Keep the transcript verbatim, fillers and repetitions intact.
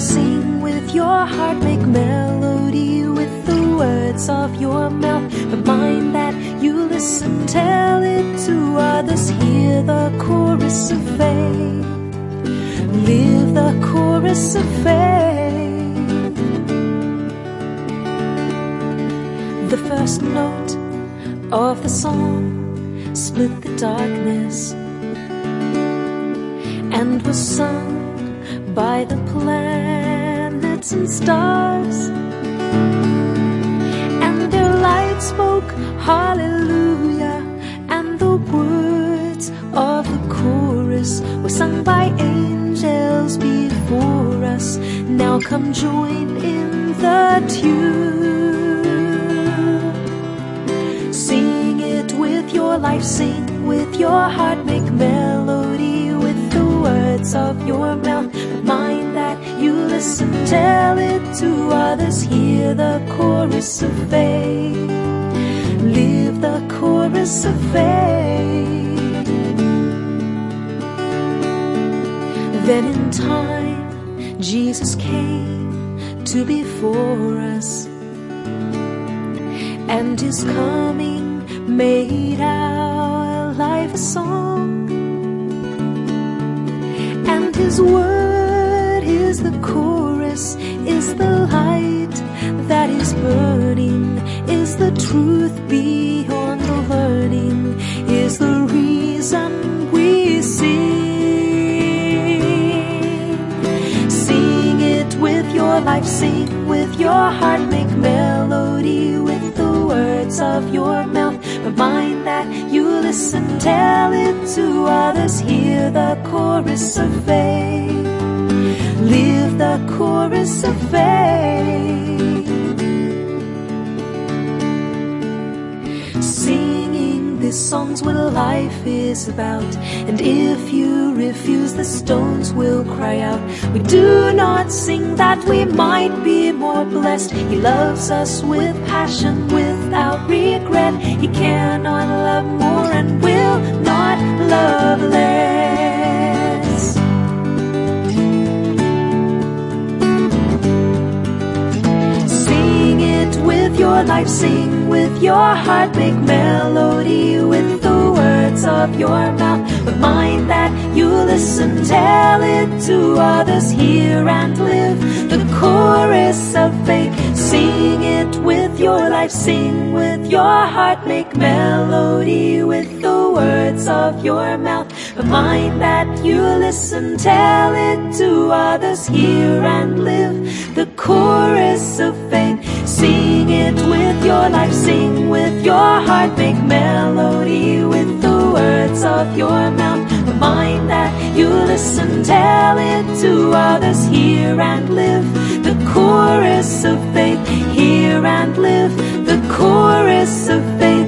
sing with your heart, make melody with the words of your mouth. But mind that you listen, tell it to others. Hear the chorus of faith, live the chorus of faith. The first note of the song split the darkness and was sung by the planets and stars, and their light spoke hallelujah, and the words of the chorus were sung by angels before us. Now come join in the tune, sing it with your life, sing with your heart, make melody with the words of your mouth. But mind that you listen, tell it to others. Hear the chorus of faith, live the chorus of faith. Then in time Jesus came to be for us, and his coming made our life a song, and his word is the chorus, is the light that is burning, is the truth beyond the learning, is the reason we sing. Sing it with your life, sing with your heart, make melody with the words of your mouth. But mind that you listen, tell it to others. Hear the chorus of faith, live the chorus of faith. Singing these songs what life is about, and if you refuse, the stones will cry out. We do not sing that we might be more blessed. He loves us with passion, without regret. He cannot love more and will not love less. Sing it with your life, sing with your heart, make melody with the words of your mouth. But mind that you listen, tell it to others. Hear and live the chorus of faith. Sing it with your life, sing with your heart, make melody with the words of your mouth. But mind that you listen, tell it to others. Hear and live the chorus of faith. Sing it with your life, sing with your heart, make melody with the words of your mouth. But mind that you listen, tell it to others. Hear and live the chorus of faith. Hear and live the chorus of faith.